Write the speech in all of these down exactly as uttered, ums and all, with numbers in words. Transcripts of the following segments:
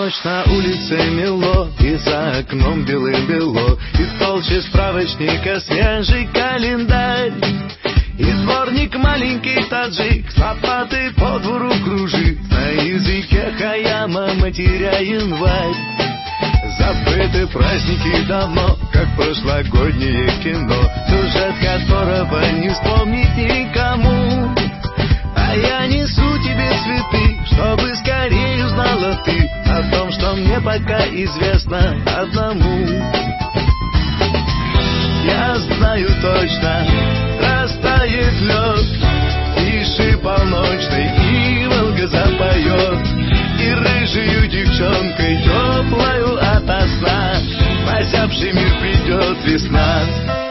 ночь на улице мело, и за окном белым-бело, и толще справочника свежий календарь. И дворник маленький таджик с лопатой по двору кружит, на языке Хаяма матеря январь. Забыты праздники давно, как прошлогоднее кино, сюжет которого не вспомнить никому. А я несу тебе цветы, чтобы скорее узнала ты о том, что мне пока известно одному. Я знаю точно, растает лед, тише полночной, и Волга запоет, и рыжую девчонкой теплою ото сна в озябший мир придет весна.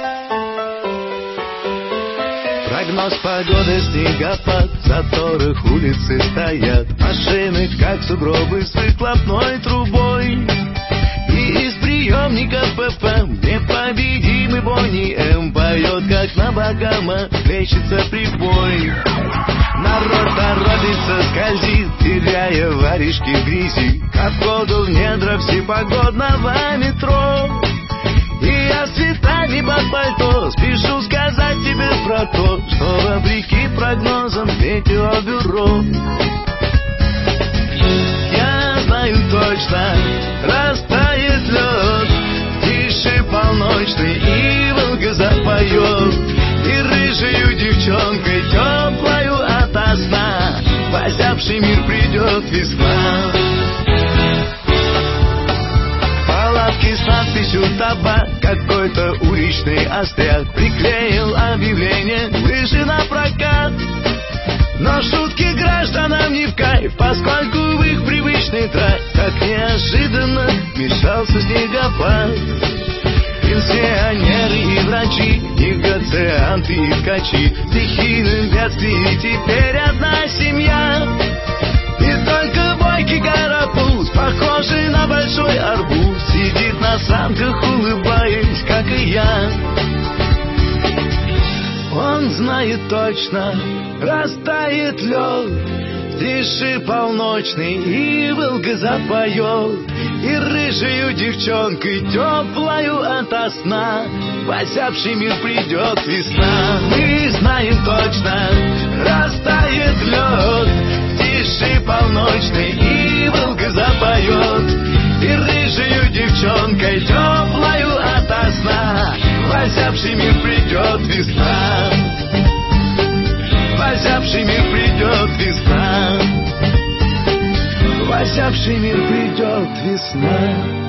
Прогноз погоды, снегопад, в заторах улицы стоят машины, как сугробы с выхлопной трубой. И из приемника ПП непобедимый Бонни М поет, как на Багама плещется прибой. Народ торопится, скользит, теряя варежки в грязи, как воду в недра всепогодного метро. И я с цветами под пальто спешу сказать тебе про то, что вопреки прогнозам метеобюро. Я знаю точно, растает лед, тише полночный, и Волга запоет, и рыжую девчонкой теплою ото сна в озябший мир придет весна. Палатки с надписью «Табак», какой-то уличный остряк приклеил объявление «Лыжи на прокат». Но шутки гражданам не в кайф, поскольку в их привычный драйв так неожиданно вмешался снегопад. Пенсионеры и врачи, негацианты и ткачи, в стихийном бедствии теперь одна семья. И только бойкий карапуз, похожий на большой арбуз, сидит на санках, улыбаясь, как и я. Он знает точно, растает лед, тише полночный, и Волга запоет, и рыжую девчонкой теплою ото сна в озябший мир придет весна. Мы знаем точно, растает лед, тише полночный, и Волга запоет, и рыжую девчонкой теплою ото сна в озябший мир придет весна. В озябший мир придет весна. В озябший мир придет весна.